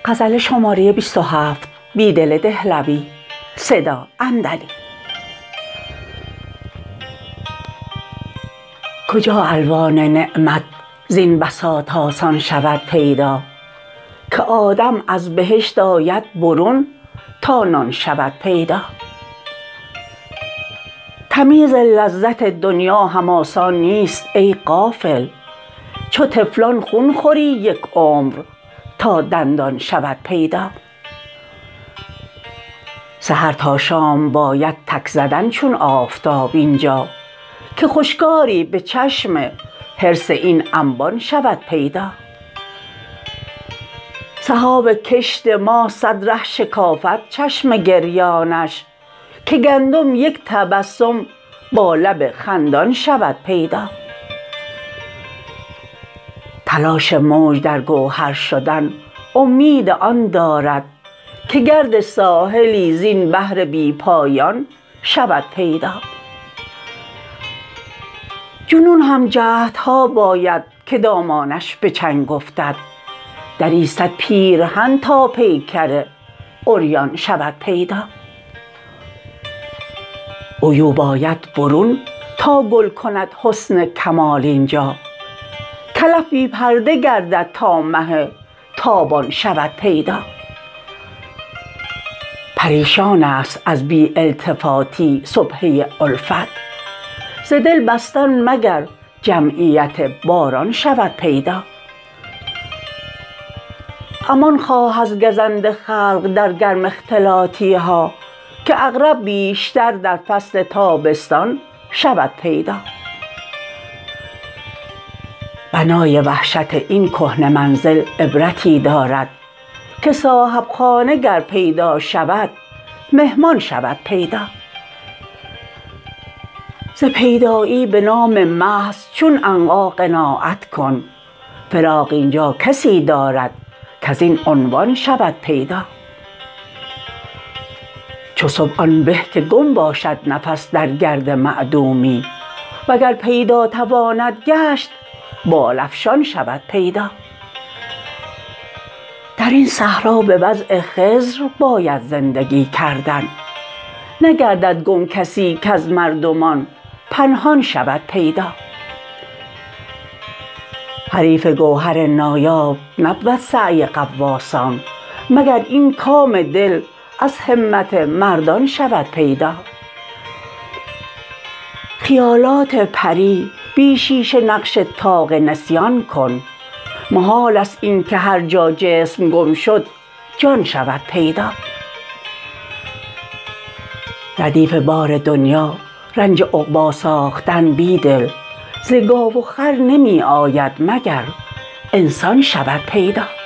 کجا الوان نعمت زین بساط آسان شود پیدا که آدم از بهشت آید برون تا نان شود پیدا تمیز لذت دنیا هم آسان نیست ای غافل چو طفلان خون خوری یک عمر تا دندان شود پیدا سحر تا شام باید تک زدن چون آفتاب اینجا که خشکاری به چشم حرص این انبان شود پیدا سحاب کشت ما صد ره شکافد چشم گریانش که گندم یک تبسم با لب خندان شود پیدا تلاش موج در گوهر شدن امید آن دارد که گرد ساحلی زین بحر بی پایان شود پیدا جنون هم جهدها باید که دامانش به چنگ افتد درایستد پیرهن تا پیکر عریان شود پیدا عیوب آید برون تا گل کند حسن کمال اینجا کلف بی پرده گردد تا مه تابان شود پیدا پریشان است از بی التفاتی سبحه الفت ز دل بستن مگر جمعیت باران شود پیدا امان خواه از گزند خلق در گرم اختلاطی ها که عقرب بیشتر در فصل تابستان شود پیدا بنای وحشت این کهنه منزل عبرتی دارد که صاحب خانه گر پیدا شود مهمان شود پیدا ز پیدایی به نام محض چون عنقا قناعت کن فراق اینجا کسی دارد کزین عنوان شود پیدا چو صبح آن به که گم باشد نفس در گرد معدومی وگر پیدا تواند گشت بال افشان شود پیدا درین صحرا به وضع خضر باید زندگی کردن نگردد گم کسی کز مردمان پنهان شود پیدا حریف گوهر نایاب نبود سعی غواصان مگر این کام دل از همت مردان شود پیدا خیالات پری بی شیشه نقش طاق نسیان کن محال است این که هر جا جسم گم شد جان شود پیدا ردیف بار دنیا رنج عقبا ساختن بیدل ز گاو و خر نمی آید مگر انسان شود پیدا